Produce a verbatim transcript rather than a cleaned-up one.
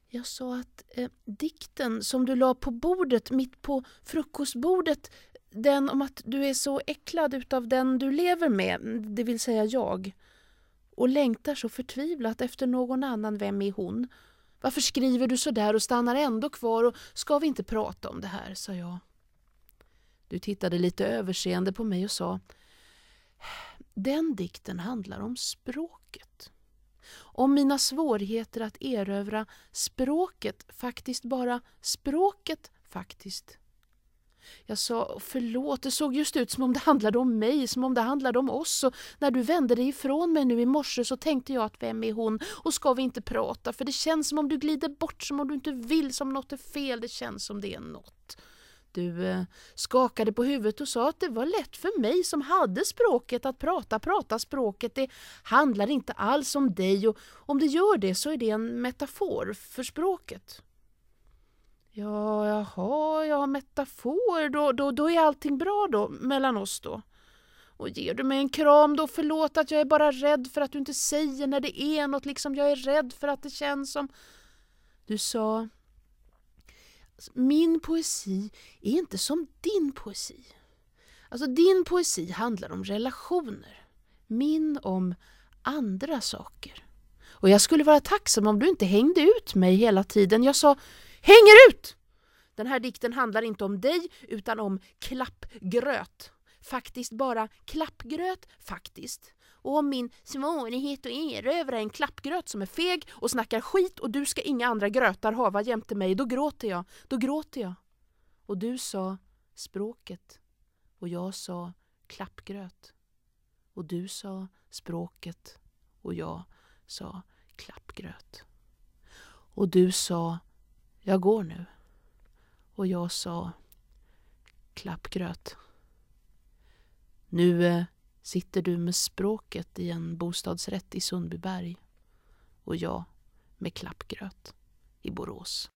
Jag sa att eh, dikten som du la på bordet, mitt på frukostbordet, den om att du är så äcklad utav den du lever med, det vill säga jag, och längtar så förtvivlat efter någon annan, vem är hon? Varför skriver du så där och stannar ändå kvar, och ska vi inte prata om det här, sa jag. Du tittade lite överseende på mig och sa: den dikten handlar om språket. Om mina svårigheter att erövra språket, faktiskt bara språket faktiskt. Jag sa: förlåt, det såg just ut som om det handlade om mig, som om det handlade om oss, och när du vände dig ifrån mig nu i morse så tänkte jag att vem är hon, och ska vi inte prata, för det känns som om du glider bort, som om du inte vill, som något är fel, det känns som det är något. Du eh, skakade på huvudet och sa att det var lätt för mig som hade språket att prata, prata språket. Det handlar inte alls om dig, och om det gör det så är det en metafor för språket. Ja, jaha, ja, metafor, då, då, då är allting bra då, mellan oss då. Och ger du mig en kram då, förlåt att jag är bara rädd för att du inte säger när det är något, liksom jag är rädd för att det känns som... Du sa: min poesi är inte som din poesi. Alltså din poesi handlar om relationer, min om andra saker. Och jag skulle vara tacksam om du inte hängde ut mig hela tiden. Jag sa: hänger ut! Den här dikten handlar inte om dig utan om klappgröt. Faktiskt bara klappgröt, faktiskt. Och om min svårighet att erövra en klappgröt som är feg och snackar skit, och du ska inga andra grötar hava jämte mig, då gråter jag, då gråter jag. Och du sa språket, och jag sa klappgröt. Och du sa språket, och jag sa klappgröt. Och du sa: jag går nu. Och jag sa klappgröt. Nu eh, sitter du med språket i en bostadsrätt i Sundbyberg, och jag med klappgröt i Borås.